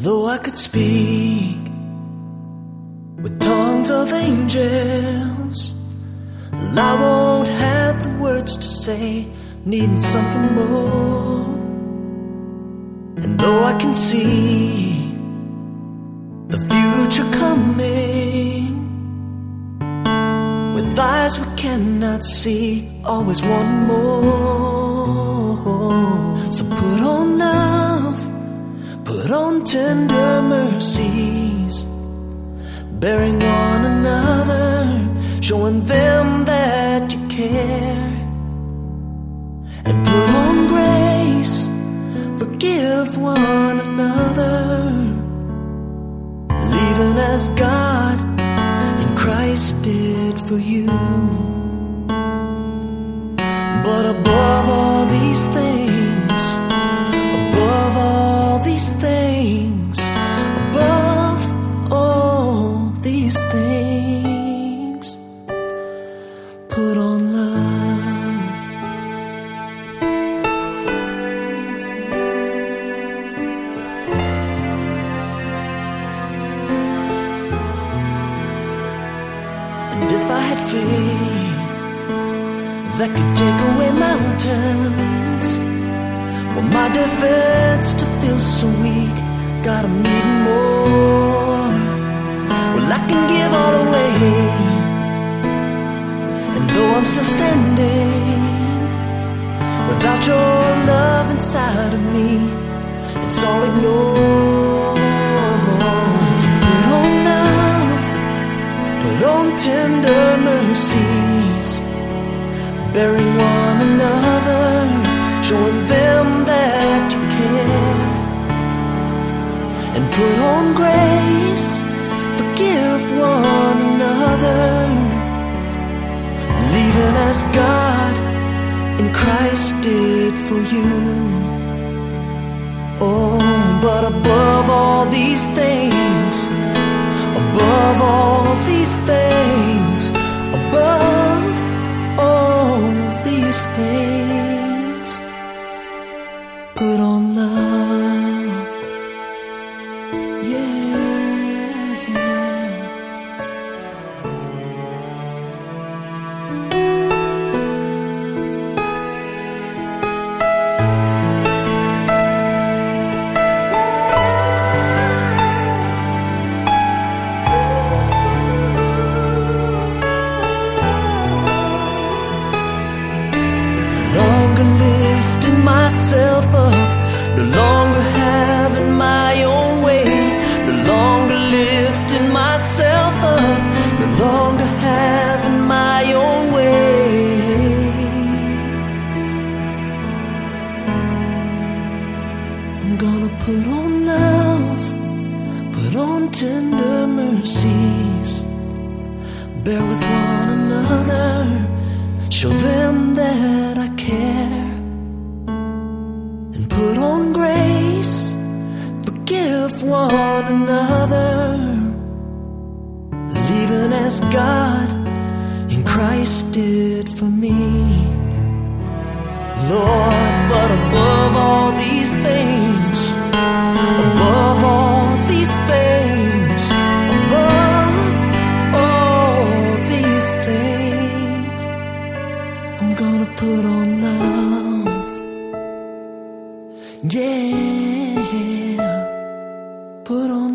Though I could speak with tongues of angels, I won't have the words to say, needing something more. And though I can see the future coming, with eyes we cannot see, always want more. So put on love, put on tender mercies, bearing one another, showing them that you care. And put on grace, forgive one another, leaving as God in Christ did for you. But above all these things, above all these things, above all these things, put on love. And if I had faith that could take away mountains, well, my defense to feel so weak, God, I'm needing more. Well, I can give all away, and though I'm still standing, without your love inside of me, it's all ignored. So put on love, put on tender mercies, bearing one another, showing them that you care. And put on grace, forgive one another, leaving as God in Christ did for you. Oh, but above all these things, above all these things, above all these things, put on love. Yeah. Lifting myself up, no longer having my own way, no longer lifting myself up, no longer having my own way. I'm gonna put on love, put on tender mercies, bear with one another, show them that I care. And put on grace, forgive one another, leaving as God in Christ did for me. Lord, but above all these things, above all these things, above all these things, I'm gonna put on love. Yeah, put on